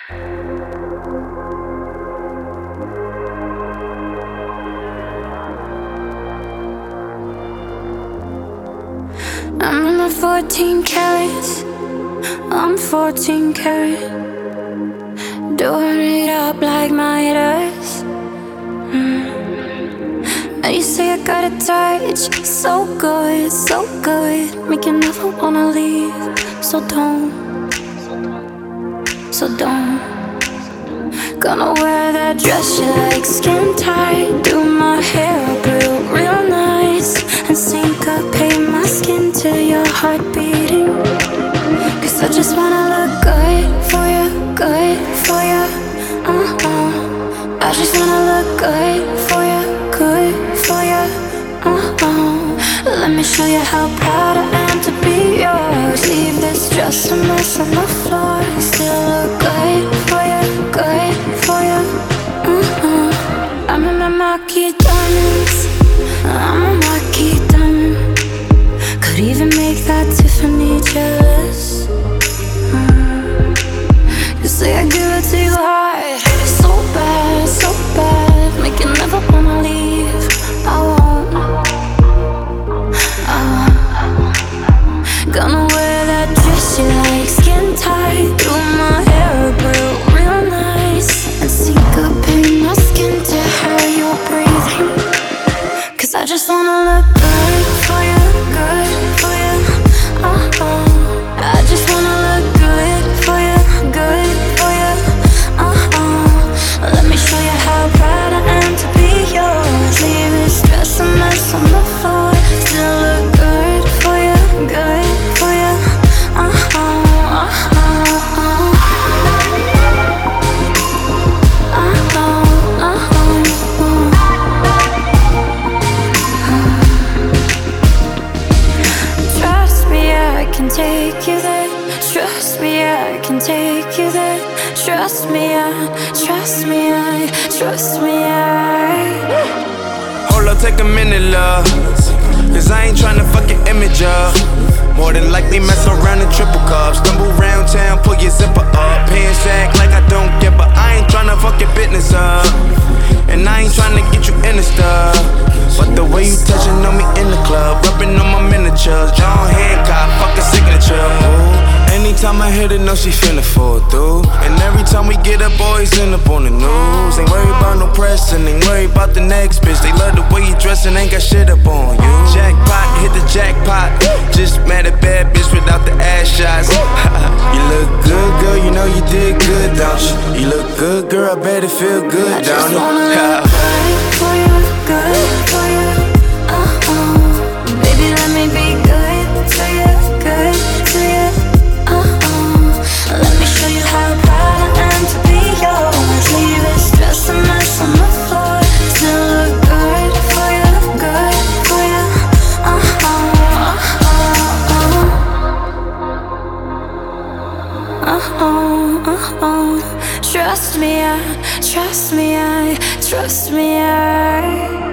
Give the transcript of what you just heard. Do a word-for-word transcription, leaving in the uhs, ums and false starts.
I'm in my fourteen carats, I'm fourteen karat, doing it up like Midas. mm. And you say I got a touch, so good, so good, make you never wanna leave. So don't, so don't. Gonna wear that dress you like, skin tight, do my hair up real, real nice, and syncopate my skin to your heart beating. Cause I just wanna look good for you, good for you, uh-uh. I just wanna look good for you, good for you, uh-uh. Let me show you how proud I am to be yours. Leave this dress a mess on the floor, still look good for you, good for you, uh-uh. I'm in my marquee diamonds, I'm a marquee diamond. Could even make that Tiffany jealous. mm. You say I give it to you hard, so bad, so bad, make you never wanna leave. I won't, I won't. Gonna wear that dress you like, skin tight, do my hair up real, real nice, and syncopate my skin to how you're breathing. Cause I just wanna look good for you, good for you, uh-uh. I just wanna look good for you, good for you, uh-uh. Let me show you how proud I am to be yours. Leave this dress a mess on the floor, still look good for you, good for you, uh-uh, uh-uh, uh-uh, uh-uh. Trust me, I can take you there. Trust me, I can take you there. Trust me, I, trust me, I, trust me, I. Hold up, take a minute, love, cause I ain't tryna fuck your image up. More than likely mess around in triple cups. Stumble round town, pull your zipper up. Pants act like I don't get, but I ain't tryna fuck your business up. And I ain't tryna get you in the stuff, but the way you touching on me in the club, rubbing on my miniatures, John Hancock, fuck a signature. Ooh. Anytime I hit it, know she finna fall through. And every time we get up, boys end up on the news. Ain't worried about no pressing, ain't worried about the next bitch. They love the way you dressing, ain't got shit up on you. Jackpot, hit the jackpot. Just mad at bad bitch without the ass shots. You look good, girl, you know you did good, don't you? You look good, girl, I bet it feel good, don't it? I just wanna look good for you, good for you, uh-uh. Baby, let me be good to you, good to you, uh-uh. Let me show you how proud I am to be yours. Leave this dress a mess on the floor, still look good for you, good for you, uh-uh, uh-uh, uh-uh, uh-uh. Trust me, I, trust me, I, trust me, I.